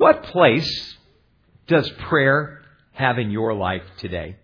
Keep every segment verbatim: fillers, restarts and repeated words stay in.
What place does prayer have in your life today?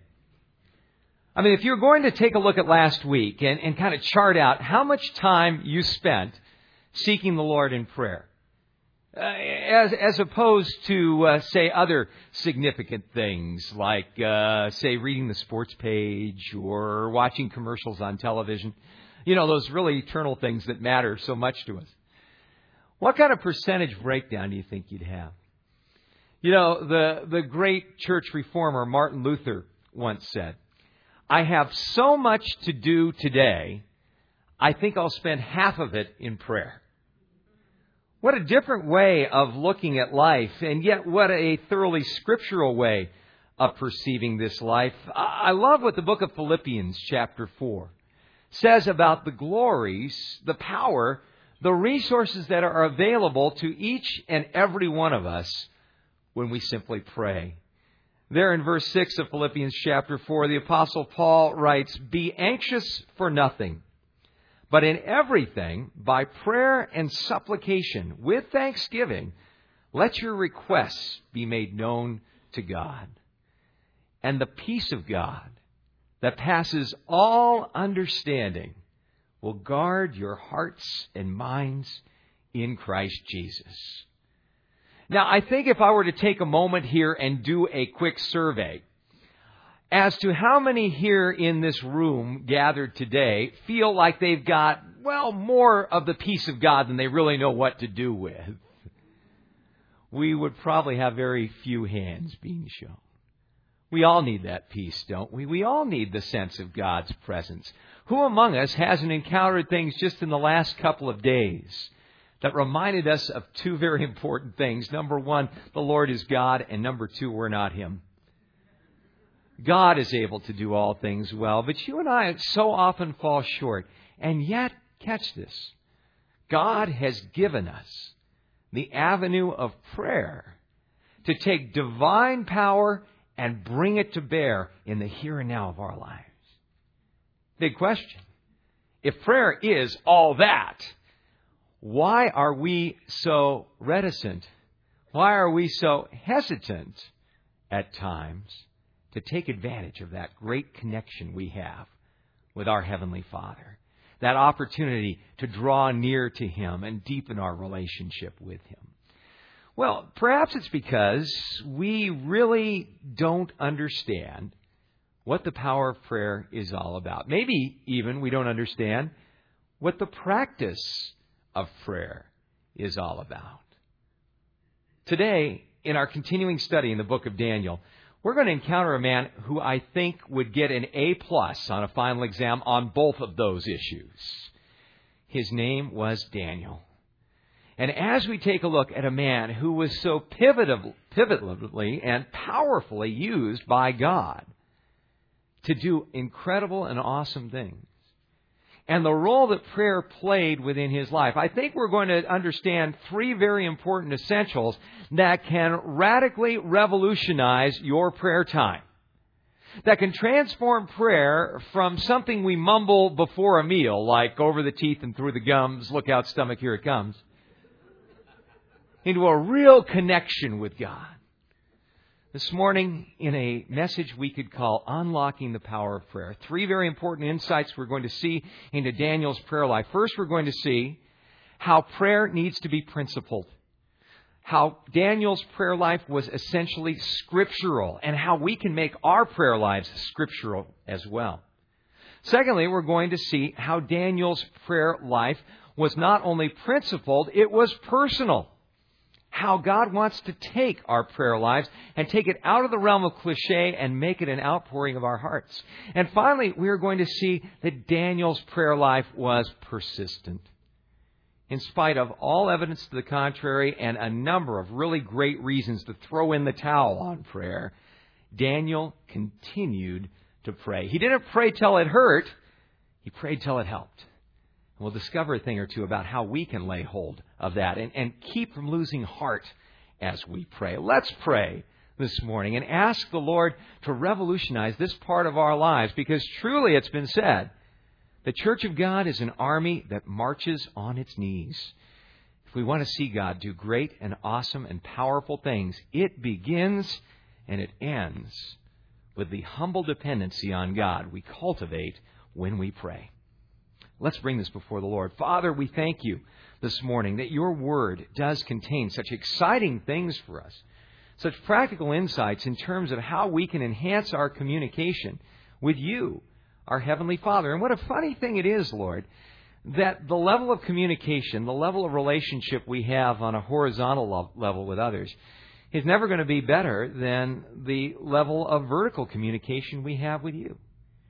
I mean, if you're going to take a look at last week and, and kind of chart out how much time you spent seeking the Lord in prayer, uh, as, as opposed to, uh, say, other significant things like, uh, say, reading the sports page or watching commercials on television, you know, those really eternal things that matter so much to us. What kind of percentage breakdown do you think you'd have? You know, the, the great church reformer Martin Luther once said, "I have so much to do today, I think I'll spend half of it in prayer." What a different way of looking at life, and yet what a thoroughly scriptural way of perceiving this life. I love what the book of Philippians chapter four says about the glories, the power, the resources that are available to each and every one of us when we simply pray. There in verse six of Philippians chapter four, the Apostle Paul writes, "Be anxious for nothing, but in everything, by prayer and supplication, with thanksgiving, let your requests be made known to God. And the peace of God that passes all understanding will guard your hearts and minds in Christ Jesus." Now, I think if I were to take a moment here and do a quick survey as to how many here in this room gathered today feel like they've got, well, more of the peace of God than they really know what to do with, we would probably have very few hands being shown. We all need that peace, don't we? We all need the sense of God's presence. Who among us hasn't encountered things just in the last couple of days that reminded us of two very important things? Number one, the Lord is God, and number two, we're not Him. God is able to do all things well, but you and I so often fall short. And yet, catch this, God has given us the avenue of prayer to take divine power and bring it to bear in the here and now of our lives. Big question. If prayer is all that, why are we so reticent? Why are we so hesitant at times to take advantage of that great connection we have with our Heavenly Father? That opportunity to draw near to Him and deepen our relationship with Him. Well, perhaps it's because we really don't understand what the power of prayer is all about. Maybe even we don't understand what the practice of prayer is all about. Today, in our continuing study in the book of Daniel, we're going to encounter a man who I think would get an A plus on a final exam on both of those issues. His name was Daniel. And as we take a look at a man who was so pivotal, pivotally and powerfully used by God to do incredible and awesome things, and the role that prayer played within his life, I think we're going to understand three very important essentials that can radically revolutionize your prayer time, that can transform prayer from something we mumble before a meal, like over the teeth and through the gums, look out stomach, here it comes, into a real connection with God. This morning, in a message we could call Unlocking the Power of Prayer, three very important insights we're going to see into Daniel's prayer life. First, we're going to see how prayer needs to be principled, how Daniel's prayer life was essentially scriptural, and how we can make our prayer lives scriptural as well. Secondly, we're going to see how Daniel's prayer life was not only principled, it was personal. How God wants to take our prayer lives and take it out of the realm of cliche and make it an outpouring of our hearts. And finally, we are going to see that Daniel's prayer life was persistent. In spite of all evidence to the contrary and a number of really great reasons to throw in the towel on prayer, Daniel continued to pray. He didn't pray till it hurt. He prayed till it helped. We'll discover a thing or two about how we can lay hold of that and, and keep from losing heart as we pray. Let's pray this morning and ask the Lord to revolutionize this part of our lives, because truly it's been said, the Church of God is an army that marches on its knees. If we want to see God do great and awesome and powerful things, it begins and it ends with the humble dependency on God we cultivate when we pray. Let's bring this before the Lord. Father, we thank you this morning that your word does contain such exciting things for us, such practical insights in terms of how we can enhance our communication with you, our Heavenly Father. And what a funny thing it is, Lord, that the level of communication, the level of relationship we have on a horizontal level with others is never going to be better than the level of vertical communication we have with you.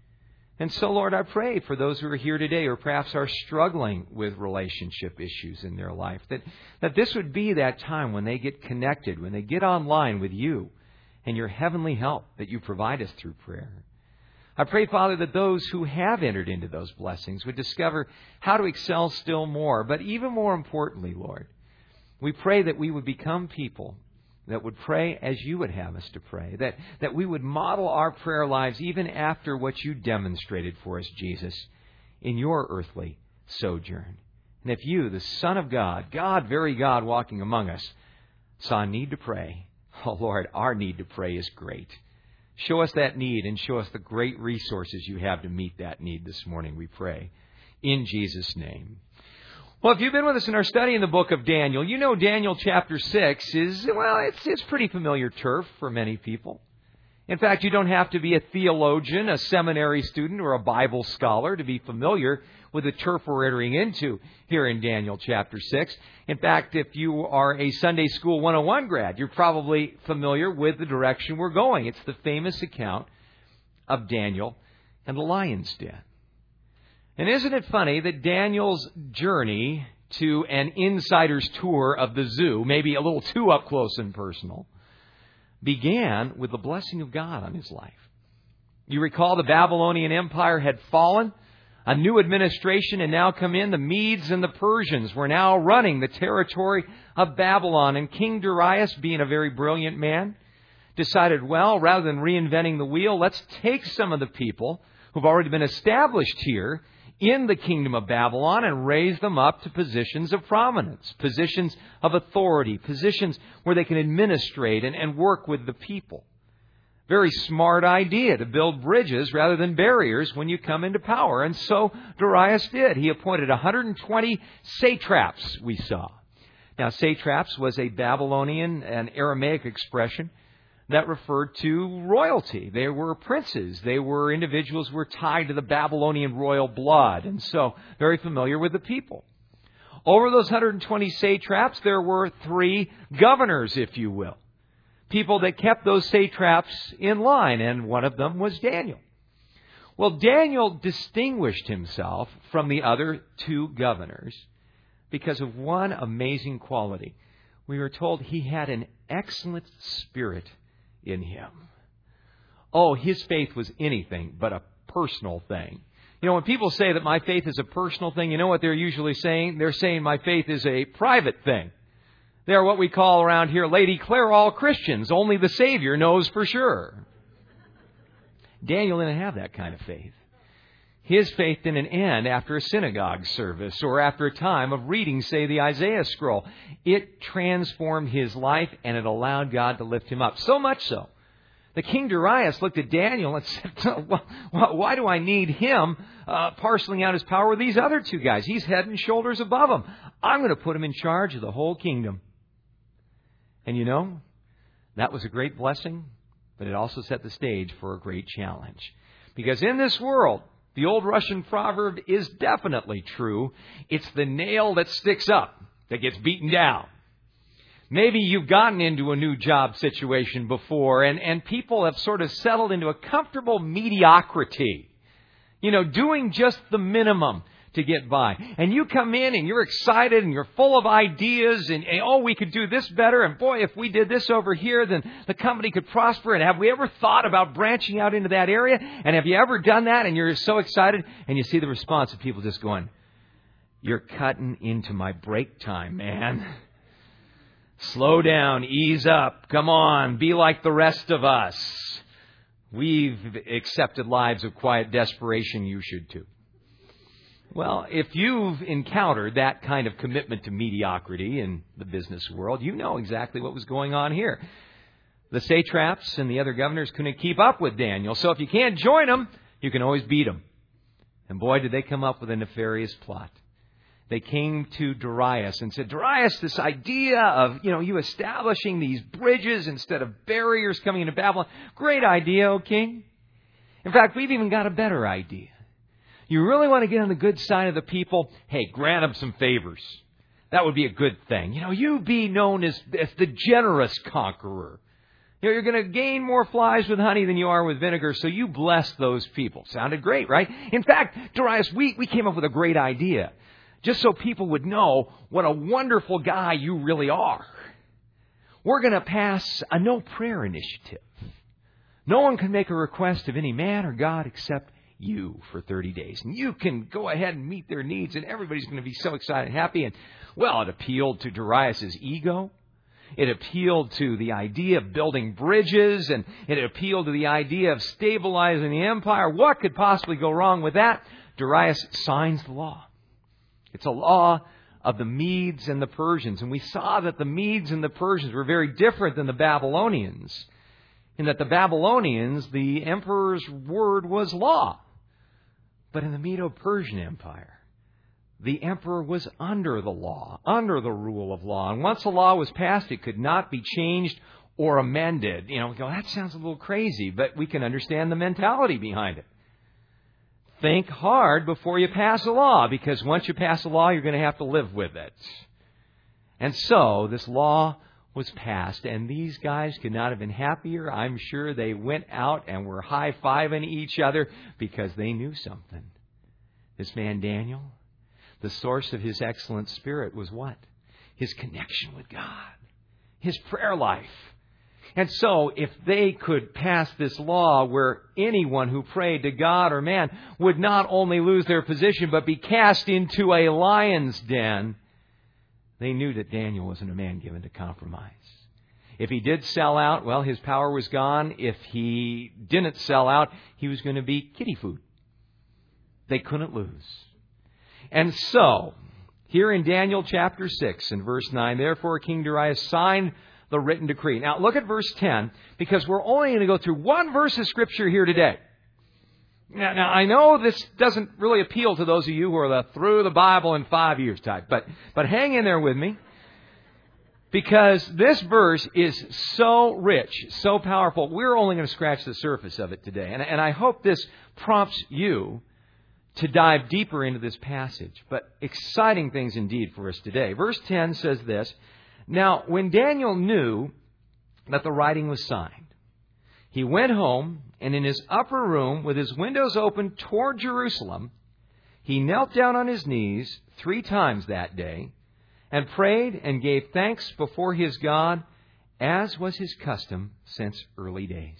And so, Lord, I pray for those who are here today or perhaps are struggling with relationship issues in their life, that, that this would be that time when they get connected, when they get online with you and your heavenly help that you provide us through prayer. I pray, Father, that those who have entered into those blessings would discover how to excel still more. But even more importantly, Lord, we pray that we would become people that would pray as you would have us to pray, that, that we would model our prayer lives even after what you demonstrated for us, Jesus, in your earthly sojourn. And if you, the Son of God, God, very God walking among us, saw a need to pray, oh Lord, our need to pray is great. Show us that need and show us the great resources you have to meet that need this morning, we pray. In Jesus' name. Well, if you've been with us in our study in the book of Daniel, you know Daniel chapter six is, well, it's, it's pretty familiar turf for many people. In fact, you don't have to be a theologian, a seminary student, or a Bible scholar to be familiar with the turf we're entering into here in Daniel chapter six. In fact, if you are a Sunday School one oh one grad, you're probably familiar with the direction we're going. It's the famous account of Daniel and the lion's den. And isn't it funny that Daniel's journey to an insider's tour of the zoo, maybe a little too up close and personal, began with the blessing of God on his life. You recall the Babylonian Empire had fallen. A new administration had now come in. The Medes and the Persians were now running the territory of Babylon. And King Darius, being a very brilliant man, decided, well, rather than reinventing the wheel, let's take some of the people who've already been established here in the kingdom of Babylon and raise them up to positions of prominence, positions of authority, positions where they can administrate and, and work with the people. Very smart idea to build bridges rather than barriers when you come into power. And so Darius did. He appointed one hundred twenty satraps, we saw. Now, satraps was a Babylonian and Aramaic expression that referred to royalty. They were princes. They were individuals who were tied to the Babylonian royal blood, and so very familiar with the people. Over those one hundred twenty satraps, there were three governors, if you will. People that kept those satraps in line, and one of them was Daniel. Well, Daniel distinguished himself from the other two governors because of one amazing quality. We were told he had an excellent spirit in him. Oh, his faith was anything but a personal thing. You know, when people say that my faith is a personal thing, you know what they're usually saying? They're saying my faith is a private thing. They're what we call around here, Lady Claire all Christians. Only the Savior knows for sure. Daniel didn't have that kind of faith. His faith didn't end after a synagogue service or after a time of reading, say, the Isaiah scroll. It transformed his life and it allowed God to lift him up. So much so that King Darius looked at Daniel and said, well, why do I need him uh, parceling out his power with these other two guys? He's head and shoulders above him. I'm going to put him in charge of the whole kingdom. And you know, that was a great blessing, but it also set the stage for a great challenge. Because in this world, the old Russian proverb is definitely true. It's the nail that sticks up that gets beaten down. Maybe you've gotten into a new job situation before and, and people have sort of settled into a comfortable mediocrity. You know, doing just the minimum to get by. And you come in and you're excited and you're full of ideas and, and, oh, we could do this better. And boy, if we did this over here, then the company could prosper. And have we ever thought about branching out into that area? And have you ever done that? And you're so excited and you see the response of people just going, you're cutting into my break time, man. Slow down, ease up, come on, be like the rest of us. We've accepted lives of quiet desperation, you should too. Well, if you've encountered that kind of commitment to mediocrity in the business world, you know exactly what was going on here. The satraps and the other governors couldn't keep up with Daniel, so if you can't join them, you can always beat them. And boy, did they come up with a nefarious plot. They came to Darius and said, Darius, this idea of, you know, you establishing these bridges instead of barriers coming into Babylon, great idea, O king. In fact, we've even got a better idea. You really want to get on the good side of the people? Hey, grant them some favors. That would be a good thing. You know, you be known as, as the generous conqueror. You know, you're going to gain more flies with honey than you are with vinegar, so you bless those people. Sounded great, right? In fact, Darius, we, we came up with a great idea. Just so people would know what a wonderful guy you really are. We're going to pass a no prayer initiative. No one can make a request of any man or God except you for thirty days. And you can go ahead and meet their needs, and everybody's going to be so excited and happy. And, well, it appealed to Darius' ego. It appealed to the idea of building bridges, and it appealed to the idea of stabilizing the empire. What could possibly go wrong with that? Darius signs the law. It's a law of the Medes and the Persians. And we saw that the Medes and the Persians were very different than the Babylonians, in that the Babylonians, the emperor's word was law. But in the Medo-Persian Empire, the emperor was under the law, under the rule of law. And once the law was passed, it could not be changed or amended. You know, we go, that sounds a little crazy, but we can understand the mentality behind it. Think hard before you pass a law, because once you pass a law, you're going to have to live with it. And so this law was passed, and these guys could not have been happier. I'm sure they went out and were high-fiving each other because they knew something. This man Daniel, the source of his excellent spirit was what? His connection with God. His prayer life. And so, if they could pass this law where anyone who prayed to God or man would not only lose their position, but be cast into a lion's den, they knew that Daniel wasn't a man given to compromise. If he did sell out, well, his power was gone. If he didn't sell out, he was going to be kitty food. They couldn't lose. And so, here in Daniel chapter six and verse nine, therefore King Darius signed the written decree. Now look at verse ten, because we're only going to go through one verse of Scripture here today. Now, now I know this doesn't really appeal to those of you who are the through the Bible in five years type, but, but hang in there with me, because this verse is so rich, so powerful. We're only going to scratch the surface of it today. And, and I hope this prompts you to dive deeper into this passage. But exciting things indeed for us today. Verse ten says this, now when Daniel knew that the writing was signed, he went home, and in his upper room, with his windows open toward Jerusalem, he knelt down on his knees three times that day, and prayed and gave thanks before his God, as was his custom since early days.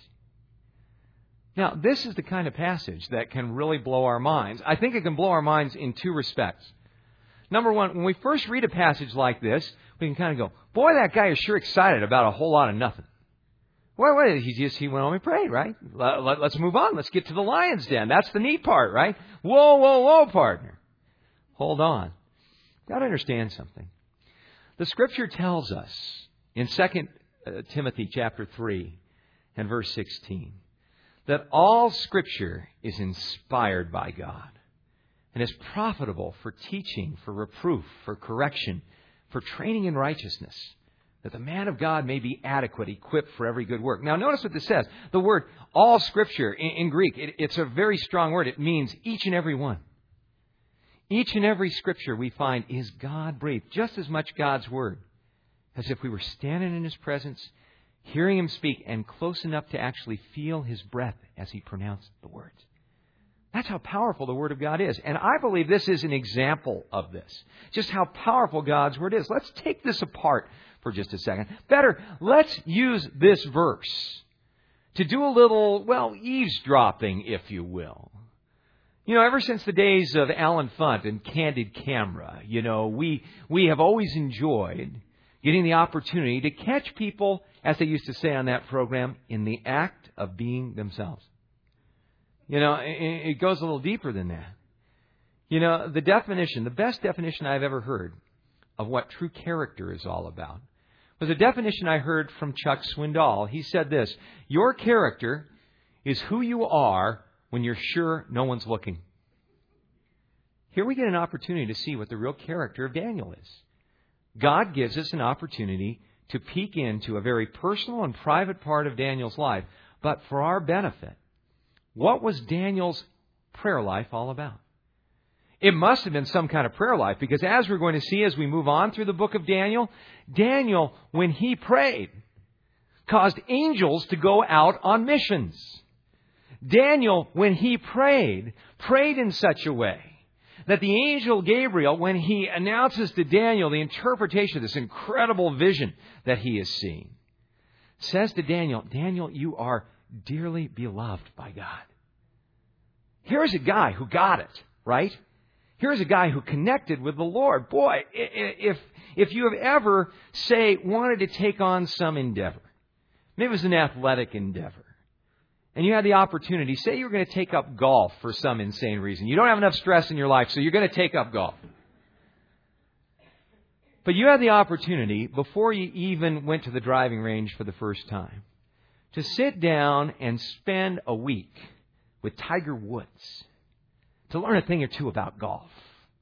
Now, this is the kind of passage that can really blow our minds. I think it can blow our minds in two respects. Number one, when we first read a passage like this, we can kind of go, boy, that guy is sure excited about a whole lot of nothing. Well, wait, he just he went home and prayed, right? Let, let, let's move on. Let's get to the lion's den. That's the neat part, right? Whoa, whoa, whoa, partner. Hold on. Got to understand something. The Scripture tells us in Second Timothy chapter three and verse sixteen that all Scripture is inspired by God and is profitable for teaching, for reproof, for correction, for training in righteousness, that the man of God may be adequate, equipped for every good work. Now, notice what this says. The word all Scripture in, in Greek, it, it's a very strong word. It means each and every one. Each and every Scripture we find is God-breathed, just as much God's Word as if we were standing in His presence, hearing Him speak, and close enough to actually feel His breath as He pronounced the words. That's how powerful the Word of God is. And I believe this is an example of this. Just how powerful God's Word is. Let's take this apart for just a second. Better, let's use this verse to do a little, well, eavesdropping, if you will. You know, ever since the days of Alan Funt and Candid Camera, you know, we we have always enjoyed getting the opportunity to catch people, as they used to say on that program, in the act of being themselves. You know, it goes a little deeper than that. You know, the definition, the best definition I've ever heard of what true character is all about was a definition I heard from Chuck Swindoll. He said this: your character is who you are when you're sure no one's looking. Here we get an opportunity to see what the real character of Daniel is. God gives us an opportunity to peek into a very personal and private part of Daniel's life, but for our benefit. What was Daniel's prayer life all about? It must have been some kind of prayer life, because as we're going to see as we move on through the book of Daniel, Daniel, when he prayed, caused angels to go out on missions. Daniel, when he prayed, prayed in such a way that the angel Gabriel, when he announces to Daniel the interpretation of this incredible vision that he is seeing, says to Daniel, Daniel, you are dearly beloved by God. Here's a guy who got it, right? Here's a guy who connected with the Lord. Boy, if if you have ever, say, wanted to take on some endeavor, maybe it was an athletic endeavor, and you had the opportunity, say you were going to take up golf for some insane reason. You don't have enough stress in your life, so you're going to take up golf. But you had the opportunity, before you even went to the driving range for the first time, to sit down and spend a week with Tiger Woods to learn a thing or two about golf.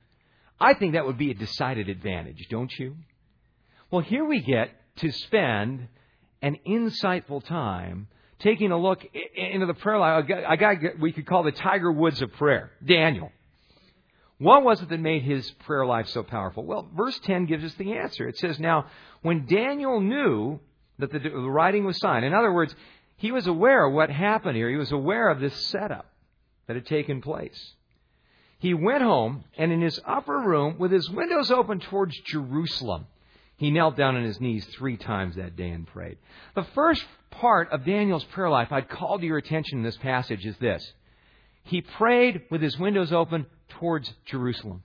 I think that would be a decided advantage, don't you? Well, here we get to spend an insightful time taking a look into the prayer life. A guy we could call the Tiger Woods of prayer, Daniel. What was it that made his prayer life so powerful? Well, verse ten gives us the answer. It says, now, when Daniel knew that the, the writing was signed, in other words, he was aware of what happened here. He was aware of this setup that had taken place. He went home, and in his upper room, with his windows open towards Jerusalem, he knelt down on his knees three times that day and prayed. The first part of Daniel's prayer life I'd call to your attention in this passage is this. He prayed with his windows open towards Jerusalem.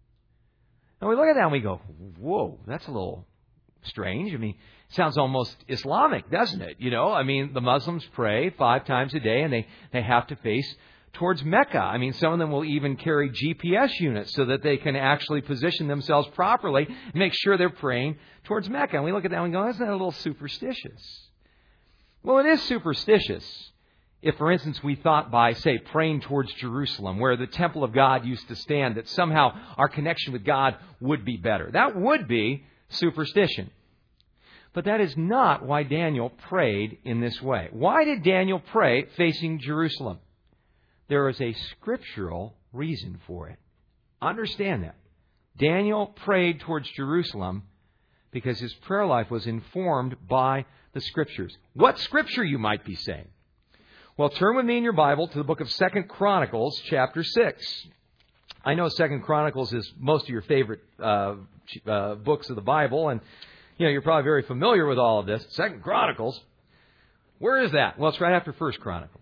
Now we look at that and we go, whoa, that's a little strange. I mean, it sounds almost Islamic, doesn't it? You know, I mean, the Muslims pray five times a day, and they, they have to face towards Mecca. I mean, some of them will even carry G P S units so that they can actually position themselves properly and make sure they're praying towards Mecca. And we look at that and we go, isn't that a little superstitious? Well, it is superstitious if, for instance, we thought by, say, praying towards Jerusalem, where the temple of God used to stand, that somehow our connection with God would be better. That would be superstition. But that is not why Daniel prayed in this way. Why did Daniel pray facing Jerusalem? There is a scriptural reason for it. Understand that. Daniel prayed towards Jerusalem because his prayer life was informed by the Scriptures. What Scripture, you might be saying? Well, turn with me in your Bible to the book of Second Chronicles, chapter six. I know Second Chronicles is most of your favorite uh, uh, books of the Bible, and you know you're probably very familiar with all of this. Second Chronicles, where is that? Well, it's right after First Chronicles.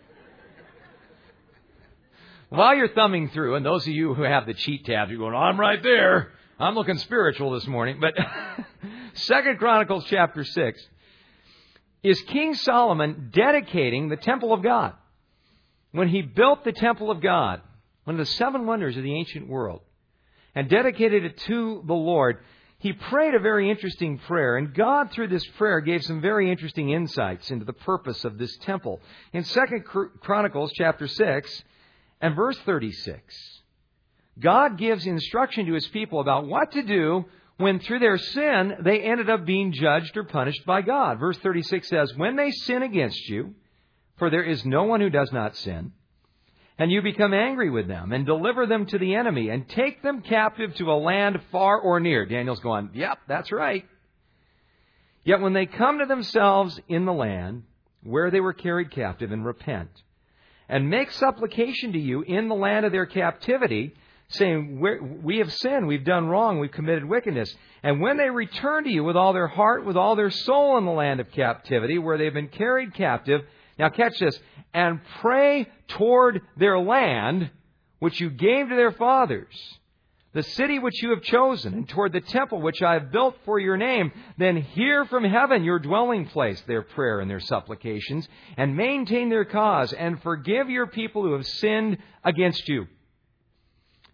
While you're thumbing through, and those of you who have the cheat tabs, you're going, I'm right there. I'm looking spiritual this morning. But Second Chronicles chapter six is King Solomon dedicating the temple of God. When he built the temple of God, one of the seven wonders of the ancient world, and dedicated it to the Lord, he prayed a very interesting prayer. And God, through this prayer, gave some very interesting insights into the purpose of this temple. In Second Chronicles chapter six, and verse thirty-six, God gives instruction to His people about what to do when through their sin they ended up being judged or punished by God. Verse thirty-six says, when they sin against you, for there is no one who does not sin, and you become angry with them and deliver them to the enemy and take them captive to a land far or near. Daniel's going, yep, that's right. Yet when they come to themselves in the land where they were carried captive and repent, and make supplication to you in the land of their captivity, saying, we have sinned, we've done wrong, we've committed wickedness. And when they return to you with all their heart, with all their soul in the land of captivity, where they've been carried captive, now catch this, and pray toward their land, which you gave to their fathers, the city which you have chosen, and toward the temple which I have built for your name, then hear from heaven your dwelling place, their prayer and their supplications, and maintain their cause, and forgive your people who have sinned against you.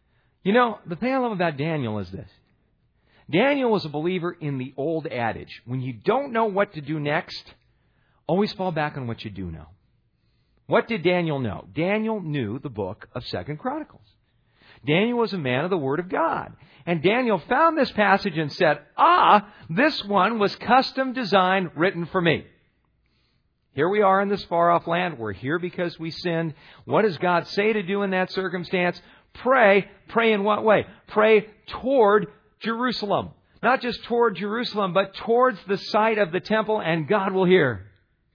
You know, the thing I love about Daniel is this. Daniel was a believer in the old adage. When you don't know what to do next, always fall back on what you do know. What did Daniel know? Daniel knew the book of Second Chronicles. Daniel was a man of the Word of God. And Daniel found this passage and said, ah, this one was custom designed, written for me. Here we are in this far-off land. We're here because we sinned. What does God say to do in that circumstance? Pray. Pray in what way? Pray toward Jerusalem. Not just toward Jerusalem, but towards the site of the temple, and God will hear.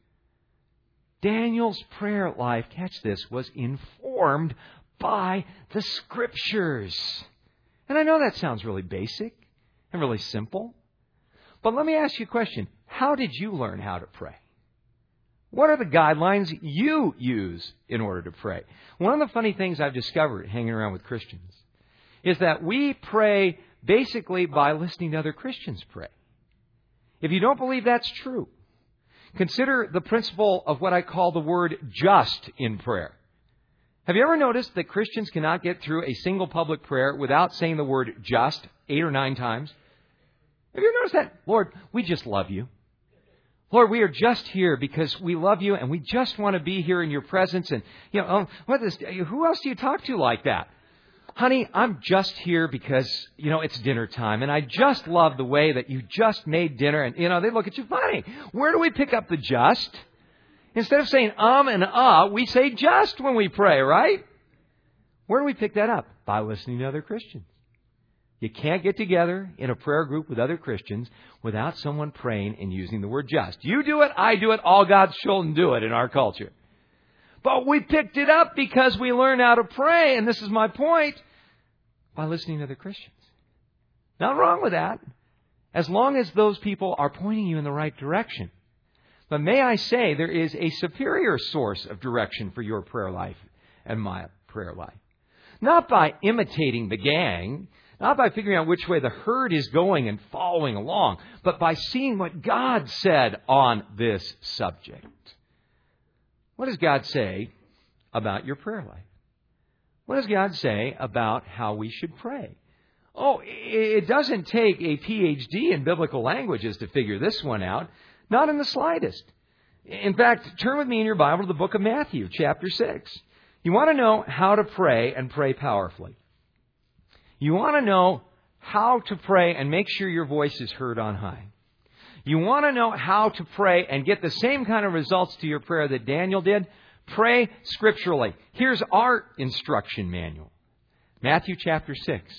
Daniel's prayer life, catch this, was informed by the Scriptures. And I know that sounds really basic and really simple. But let me ask you a question. How did you learn how to pray? What are the guidelines you use in order to pray? One of the funny things I've discovered hanging around with Christians is that we pray basically by listening to other Christians pray. If you don't believe that's true, consider the principle of what I call the word just in prayer. Have you ever noticed that Christians cannot get through a single public prayer without saying the word just eight or nine times? Have you noticed that? Lord, we just love you. Lord, we are just here because we love you and we just want to be here in your presence. And, you know, um, what is, who else do you talk to like that? Honey, I'm just here because, you know, it's dinner time. And I just love the way that you just made dinner. And, you know, they look at you funny. Where do we pick up the just? Instead of saying um and uh, we say just when we pray, right? Where do we pick that up? By listening to other Christians. You can't get together in a prayer group with other Christians without someone praying and using the word just. You do it, I do it, all God's children do it in our culture. But we picked it up because we learned how to pray, and this is my point, by listening to other Christians. Nothing wrong with that, as long as those people are pointing you in the right direction. But may I say, there is a superior source of direction for your prayer life and my prayer life. Not by imitating the gang, not by figuring out which way the herd is going and following along, but by seeing what God said on this subject. What does God say about your prayer life? What does God say about how we should pray? Oh, it doesn't take a P H D in biblical languages to figure this one out. Not in the slightest. In fact, turn with me in your Bible to the book of Matthew, chapter six. You want to know how to pray and pray powerfully. You want to know how to pray and make sure your voice is heard on high. You want to know how to pray and get the same kind of results to your prayer that Daniel did? Pray scripturally. Here's our instruction manual. Matthew chapter six.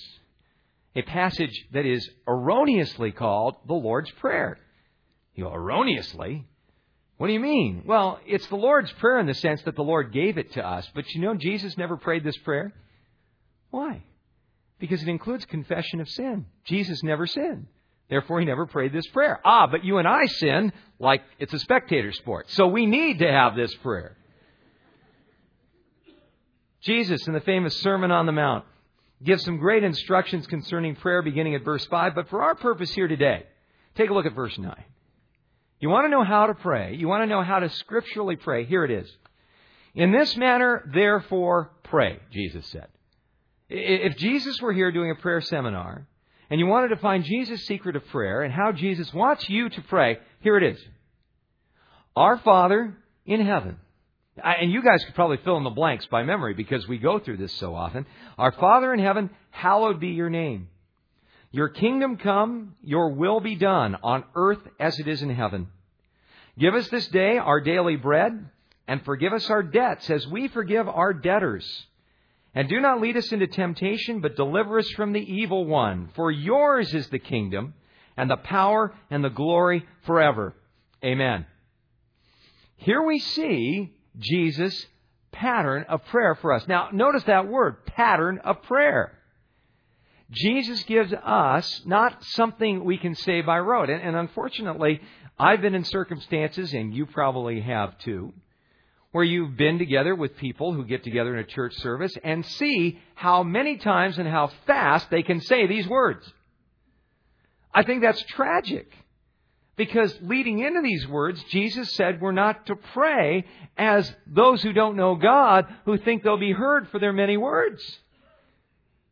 A passage that is erroneously called the Lord's Prayer. You know, erroneously? What do you mean? Well, it's the Lord's Prayer in the sense that the Lord gave it to us. But you know, Jesus never prayed this prayer. Why? Because it includes confession of sin. Jesus never sinned. Therefore, He never prayed this prayer. Ah, but you and I sin like it's a spectator sport. So we need to have this prayer. Jesus, in the famous Sermon on the Mount, gives some great instructions concerning prayer beginning at verse five. But for our purpose here today, take a look at verse nine. You want to know how to pray. You want to know how to scripturally pray. Here it is. In this manner, therefore, pray, Jesus said. If Jesus were here doing a prayer seminar, and you wanted to find Jesus' secret of prayer and how Jesus wants you to pray, here it is. Our Father in heaven. And you guys could probably fill in the blanks by memory because we go through this so often. Our Father in heaven, hallowed be your name. Your kingdom come, your will be done on earth as it is in heaven. Give us this day our daily bread, and forgive us our debts as we forgive our debtors. And do not lead us into temptation, but deliver us from the evil one. For yours is the kingdom, and the power, and the glory forever. Amen. Here we see Jesus' pattern of prayer for us. Now, notice that word, pattern of prayer. Jesus gives us not something we can say by rote. And, and unfortunately, I've been in circumstances, and you probably have too, where you've been together with people who get together in a church service and see how many times and how fast they can say these words. I think that's tragic. Because leading into these words, Jesus said we're not to pray as those who don't know God, who think they'll be heard for their many words.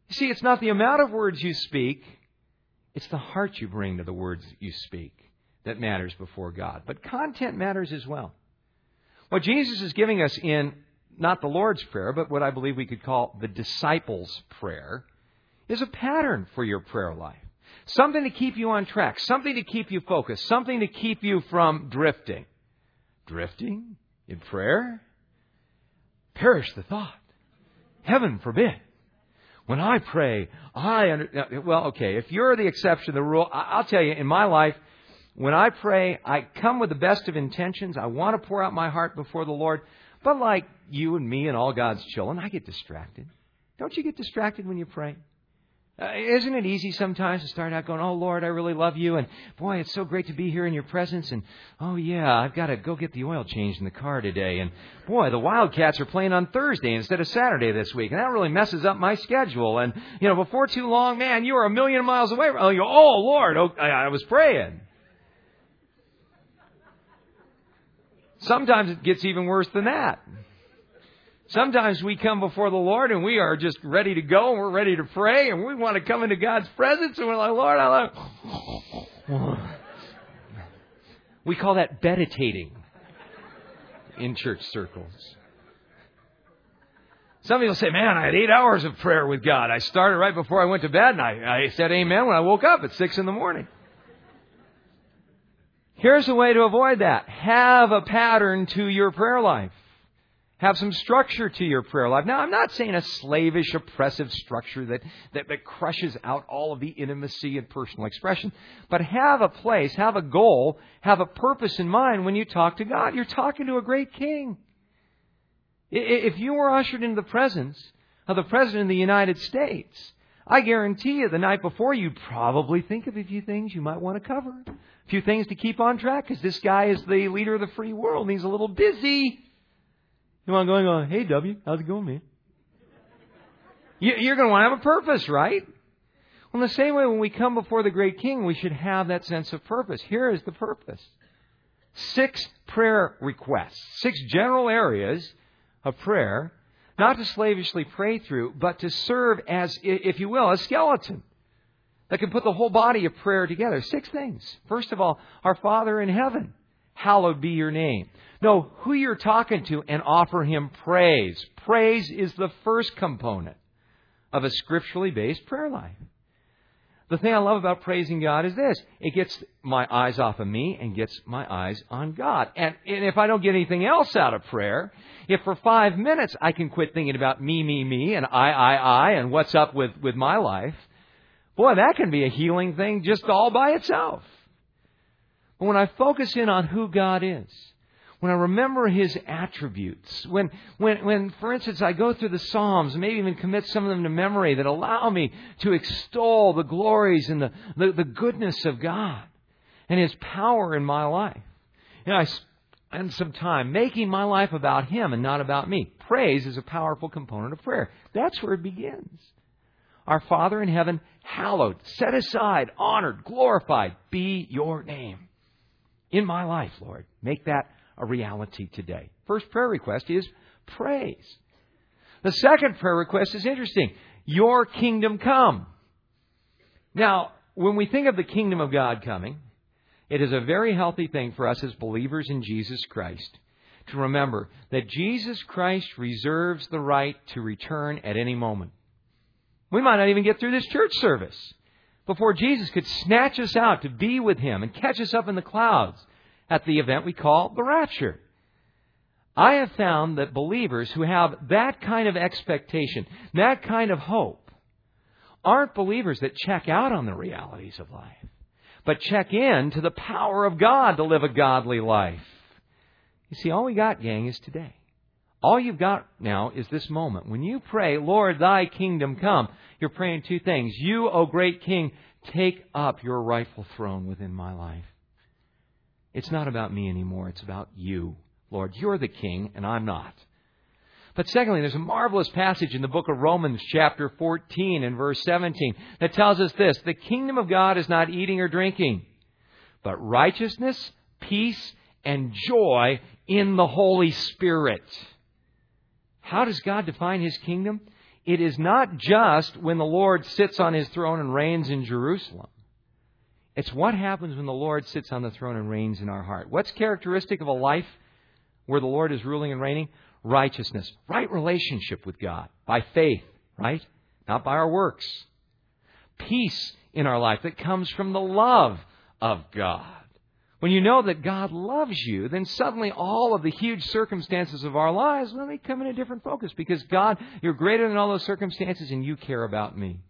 You see, it's not the amount of words you speak, it's the heart you bring to the words you speak that matters before God. But content matters as well. What Jesus is giving us in not the Lord's Prayer, but what I believe we could call the disciples' prayer, is a pattern for your prayer life. Something to keep you on track, something to keep you focused, something to keep you from drifting. Drifting in prayer? Perish the thought. Heaven forbid. When I pray, I... Under, well, okay, if you're the exception to the rule, I'll tell you, in my life, when I pray, I come with the best of intentions. I want to pour out my heart before the Lord. But like you and me and all God's children, I get distracted. Don't you get distracted when you pray? Uh, isn't it easy sometimes to start out going, oh, Lord, I really love you. And boy, it's so great to be here in your presence. And oh, yeah, I've got to go get the oil changed in the car today. And boy, the Wildcats are playing on Thursday instead of Saturday this week. And that really messes up my schedule. And, you know, before too long, man, you are a million miles away. Oh, you go, oh Lord, oh, I, I was praying. Sometimes it gets even worse than that. Sometimes we come before the Lord and we are just ready to go and we're ready to pray and we want to come into God's presence and we're like, Lord, I love... We call that meditating in church circles. Some people say, man, I had eight hours of prayer with God. I started right before I went to bed and I, I said amen when I woke up at six in the morning. Here's a way to avoid that. Have a pattern to your prayer life. Have some structure to your prayer life. Now, I'm not saying a slavish, oppressive structure that, that, that crushes out all of the intimacy and personal expression. But have a place, have a goal, have a purpose in mind when you talk to God. You're talking to a great king. If you were ushered into the presence of the President of the United States, I guarantee you the night before you'd probably think of a few things you might want to cover. A few things to keep on track because this guy is the leader of the free world and he's a little busy. You want to go and go, hey, W, how's it going, man? You're going to want to have a purpose, right? Well, in the same way, when we come before the great King, we should have that sense of purpose. Here is the purpose. Six prayer requests, six general areas of prayer, not to slavishly pray through, but to serve as, if you will, a skeleton that can put the whole body of prayer together. Six things. First of all, our Father in heaven, hallowed be your name. Know who you're talking to and offer Him praise. Praise is the first component of a scripturally based prayer life. The thing I love about praising God is this. It gets my eyes off of me and gets my eyes on God. And, and if I don't get anything else out of prayer, if for five minutes I can quit thinking about me, me, me, and I, I, I, and what's up with, with my life, boy, that can be a healing thing just all by itself. But when I focus in on who God is, when I remember His attributes, when, when, when, for instance, I go through the Psalms, maybe even commit some of them to memory that allow me to extol the glories and the, the, the goodness of God and His power in my life. You know, I spend some time making my life about Him and not about me. Praise is a powerful component of prayer. That's where it begins. Our Father in heaven, hallowed, set aside, honored, glorified, be your name. In my life, Lord, make that a reality today. First prayer request is praise. The second prayer request is interesting. Your kingdom come. Now, when we think of the kingdom of God coming, it is a very healthy thing for us as believers in Jesus Christ to remember that Jesus Christ reserves the right to return at any moment. We might not even get through this church service before Jesus could snatch us out to be with Him and catch us up in the clouds at the event we call the rapture. I have found that believers who have that kind of expectation, that kind of hope, aren't believers that check out on the realities of life, but check in to the power of God to live a godly life. You see, all we got, gang, is today. All you've got now is this moment. When you pray, Lord, Thy kingdom come, you're praying two things. You, O great King, take up your rightful throne within my life. It's not about me anymore. It's about you. Lord, you're the King and I'm not. But secondly, there's a marvelous passage in the book of Romans chapter fourteen and verse seventeen that tells us this. The kingdom of God is not eating or drinking, but righteousness, peace, and joy in the Holy Spirit. How does God define His kingdom? it is not just when the Lord sits on His throne and reigns in Jerusalem. It's what happens when the Lord sits on the throne and reigns in our heart. What's characteristic of a life where the Lord is ruling and reigning? Righteousness. Right relationship with God. By faith, right? Not by our works. Peace in our life that comes from the love of God. When you know that God loves you, then suddenly all of the huge circumstances of our lives, well, they come in a different focus. Because God, you're greater than all those circumstances and you care about me.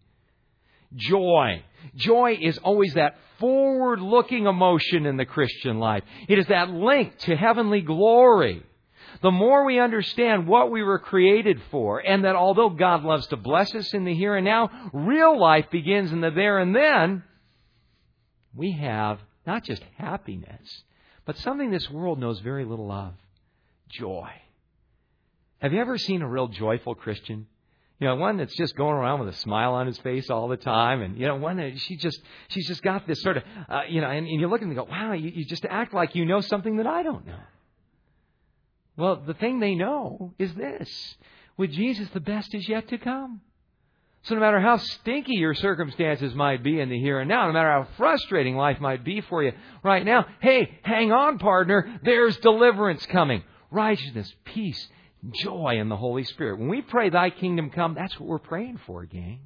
Joy. Joy is always that forward-looking emotion in the Christian life. It is that link to heavenly glory. The more we understand what we were created for, and that although God loves to bless us in the here and now, real life begins in the there and then, we have not just happiness, but something this world knows very little of. Joy. Have you ever seen a real joyful Christian? You know, one that's just going around with a smile on his face all the time. And, you know, one that she just, she's just got this sort of, uh, you know, and, and you look at them and go, wow, you, you just act like you know something that I don't know. Well, the thing they know is this. With Jesus, the best is yet to come. So no matter how stinky your circumstances might be in the here and now, no matter how frustrating life might be for you right now, hey, hang on, partner. There's deliverance coming. Righteousness, peace, joy in the Holy Spirit. When we pray, Thy kingdom come, that's what we're praying for, gang.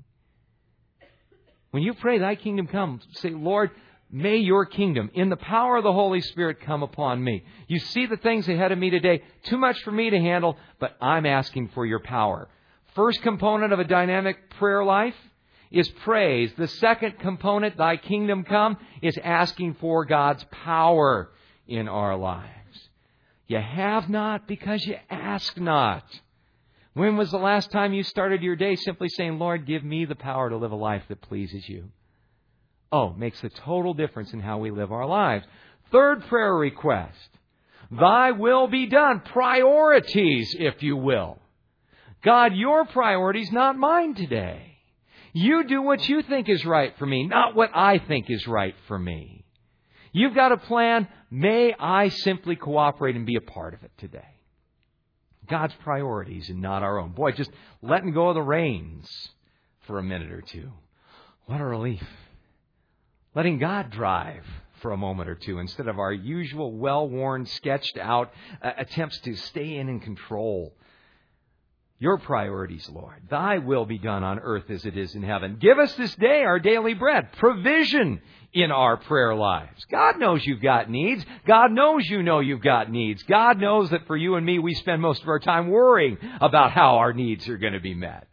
When you pray, Thy kingdom come, say, Lord, may Your kingdom, in the power of the Holy Spirit, come upon me. You see the things ahead of me today, too much for me to handle, but I'm asking for Your power. First component of a dynamic prayer life is praise. The second component, Thy kingdom come, is asking for God's power in our lives. You have not because you ask not. When was the last time you started your day simply saying, Lord, give me the power to live a life that pleases You? Oh, makes a total difference in how we live our lives. Third prayer request. Thy will be done. Priorities, if you will. God, Your priorities, not mine today. You do what You think is right for me, not what I think is right for me. You've got a plan. May I simply cooperate and be a part of it today. God's priorities and not our own. Boy, just letting go of the reins for a minute or two. What a relief. Letting God drive for a moment or two instead of our usual well-worn, sketched-out uh, attempts to stay in and control. Your priorities, Lord. Thy will be done on earth as it is in heaven. Give us this day our daily bread. Provision in our prayer lives. God knows you've got needs. God knows you know you've got needs. God knows that for you and me, we spend most of our time worrying about how our needs are going to be met.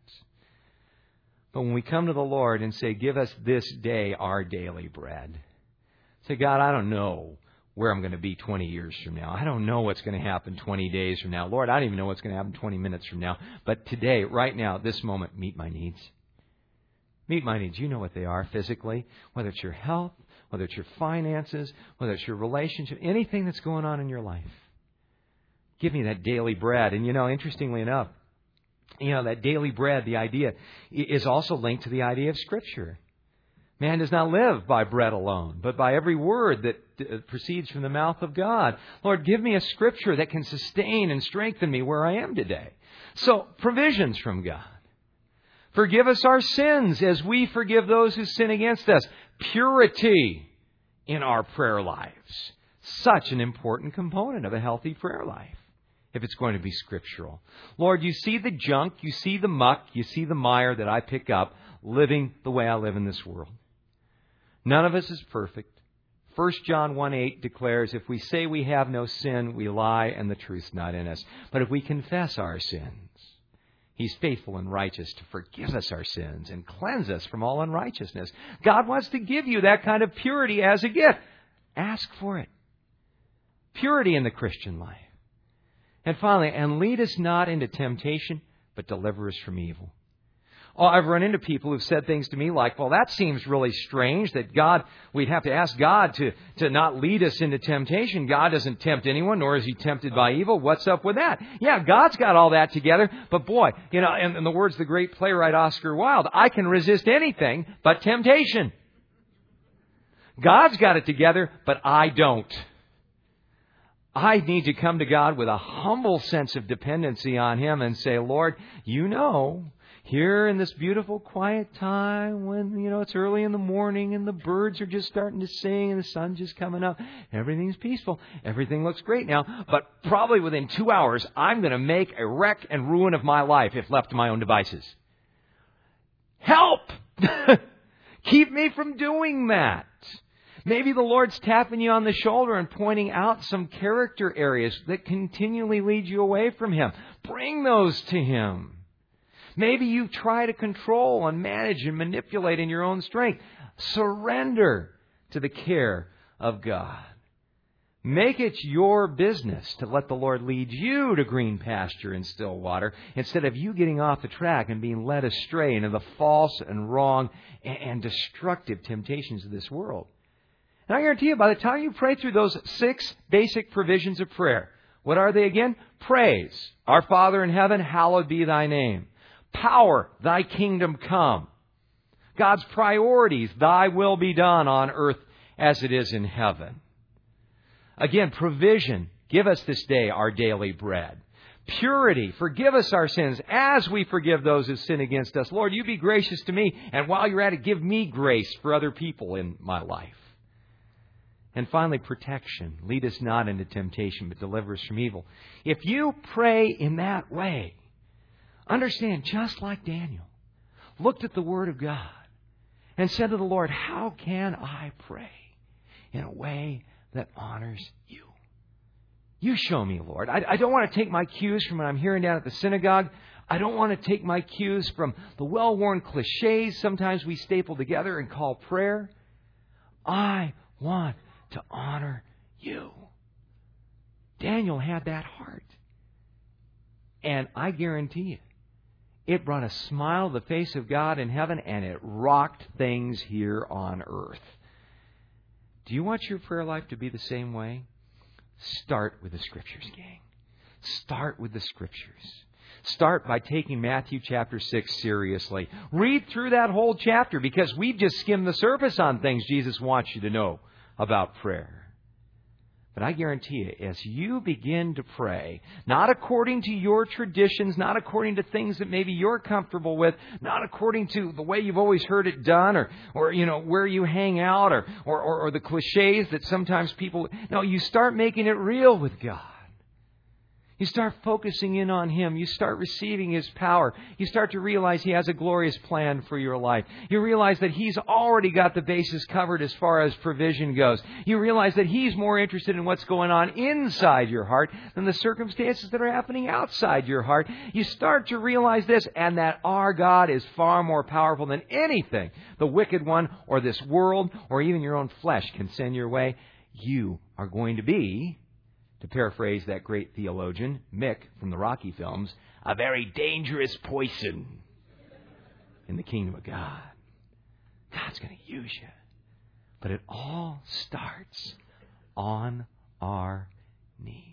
But when we come to the Lord and say, give us this day our daily bread. Say, God, I don't know where I'm going to be twenty years from now. I don't know what's going to happen twenty days from now. Lord, I don't even know what's going to happen twenty minutes from now. But today, right now, this moment, meet my needs. Meet my needs. You know what they are physically, whether it's your health, whether it's your finances, whether it's your relationship, anything that's going on in your life. Give me that daily bread. And you know, interestingly enough, you know, that daily bread, the idea is also linked to the idea of Scripture. Man does not live by bread alone, but by every word that proceeds from the mouth of God. Lord, give me a Scripture that can sustain and strengthen me where I am today. So, provisions from God. Forgive us our sins as we forgive those who sin against us. Purity in our prayer lives. Such an important component of a healthy prayer life, if it's going to be scriptural. Lord, you see the junk, you see the muck, you see the mire that I pick up living the way I live in this world. None of us is perfect. First John one eight declares, if we say we have no sin, we lie and the truth's not in us. But if we confess our sins, He's faithful and righteous to forgive us our sins and cleanse us from all unrighteousness. God wants to give you that kind of purity as a gift. Ask for it. Purity in the Christian life. And finally, and lead us not into temptation, but deliver us from evil. Oh, I've run into people who've said things to me like, well, that seems really strange that God, we'd have to ask God to, to not lead us into temptation. God doesn't tempt anyone, nor is He tempted by evil. What's up with that? Yeah, God's got all that together. But boy, you know, in, in the words of the great playwright Oscar Wilde, I can resist anything but temptation. God's got it together, but I don't. I need to come to God with a humble sense of dependency on Him and say, Lord, you know, here in this beautiful quiet time when, you know, it's early in the morning and the birds are just starting to sing and the sun's just coming up. Everything's peaceful. Everything looks great now. But probably within two hours, I'm going to make a wreck and ruin of my life if left to my own devices. Help! Keep me from doing that. Maybe the Lord's tapping you on the shoulder and pointing out some character areas that continually lead you away from Him. Bring those to Him. Maybe you try to control and manage and manipulate in your own strength. Surrender to the care of God. Make it your business to let the Lord lead you to green pasture and still water instead of you getting off the track and being led astray into the false and wrong and destructive temptations of this world. And I guarantee you, by the time you pray through those six basic provisions of prayer, what are they again? Praise. Our Father in heaven, hallowed be thy name. Power, thy kingdom come. God's priorities, thy will be done on earth as it is in heaven. Again, provision, give us this day our daily bread. Purity, forgive us our sins as we forgive those who sin against us. Lord, you be gracious to me, and while you're at it, give me grace for other people in my life. And finally, protection. Lead us not into temptation, but deliver us from evil. If you pray in that way, understand, just like Daniel looked at the Word of God and said to the Lord, how can I pray in a way that honors you? You show me, Lord. I, I don't want to take my cues from what I'm hearing down at the synagogue. I don't want to take my cues from the well-worn cliches sometimes we staple together and call prayer. I want to honor you. Daniel had that heart. And I guarantee you, it brought a smile to the face of God in heaven, and it rocked things here on earth. Do you want your prayer life to be the same way? Start with the Scriptures, gang. Start with the Scriptures. Start by taking Matthew chapter six seriously. Read through that whole chapter, because we've just skimmed the surface on things Jesus wants you to know about prayer. But I guarantee you, as you begin to pray, not according to your traditions, not according to things that maybe you're comfortable with, not according to the way you've always heard it done, or, or you know, where you hang out, or, or, or, or the cliches that sometimes people... No, you start making it real with God. You start focusing in on Him. You start receiving His power. You start to realize He has a glorious plan for your life. You realize that He's already got the bases covered as far as provision goes. You realize that He's more interested in what's going on inside your heart than the circumstances that are happening outside your heart. You start to realize this, and that our God is far more powerful than anything the wicked one or this world or even your own flesh can send your way. You are going to be, to paraphrase that great theologian, Mick from the Rocky films, a very dangerous poison in the kingdom of God. God's going to use you. But it all starts on our knees.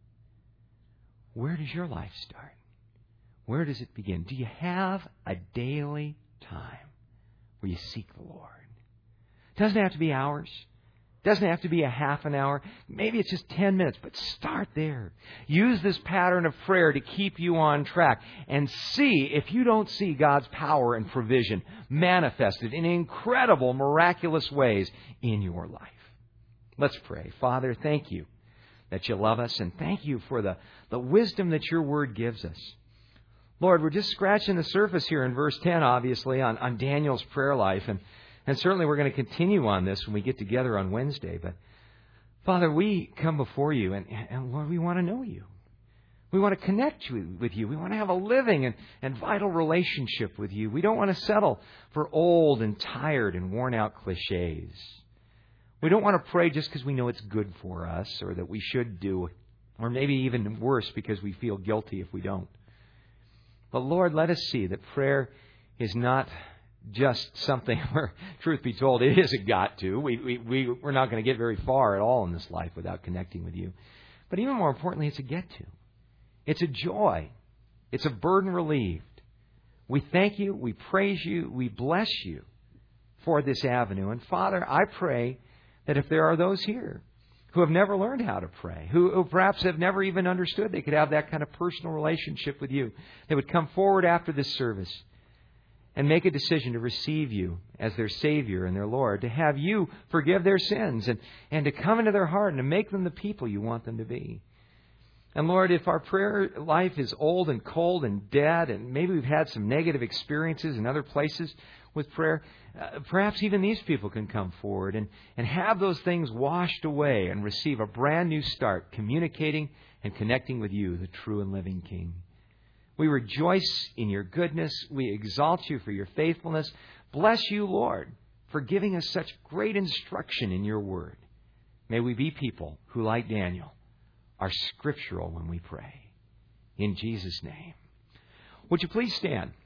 Where does your life start? Where does it begin? Do you have a daily time where you seek the Lord? It doesn't have to be hours. Doesn't have to be a half an hour. Maybe it's just ten minutes, but start there. Use this pattern of prayer to keep you on track, and see if you don't see God's power and provision manifested in incredible, miraculous ways in your life. Let's pray. Father, thank you that you love us, and thank you for the, the wisdom that your word gives us. Lord, we're just scratching the surface here in verse ten, obviously, on, on Daniel's prayer life, and And certainly we're going to continue on this when we get together on Wednesday. But, Father, we come before you, and, and Lord, we want to know you. We want to connect with you. We want to have a living and, and vital relationship with you. We don't want to settle for old and tired and worn-out cliches. We don't want to pray just because we know it's good for us or that we should do, or maybe even worse, because we feel guilty if we don't. But, Lord, let us see that prayer is not just something where, truth be told, it is a got to. We, we, we, we're not going to get very far at all in this life without connecting with you. But even more importantly, it's a get to. It's a joy. It's a burden relieved. We thank you. We praise you. We bless you for this avenue. And Father, I pray that if there are those here who have never learned how to pray, who, who perhaps have never even understood they could have that kind of personal relationship with you, they would come forward after this service and make a decision to receive You as their Savior and their Lord, to have You forgive their sins and, and to come into their heart and to make them the people You want them to be. And Lord, if our prayer life is old and cold and dead, and maybe we've had some negative experiences in other places with prayer, uh, perhaps even these people can come forward and, and have those things washed away and receive a brand new start, communicating and connecting with You, the true and living King. We rejoice in Your goodness. We exalt You for Your faithfulness. Bless You, Lord, for giving us such great instruction in Your word. May we be people who, like Daniel, are scriptural when we pray. In Jesus' name. Would you please stand?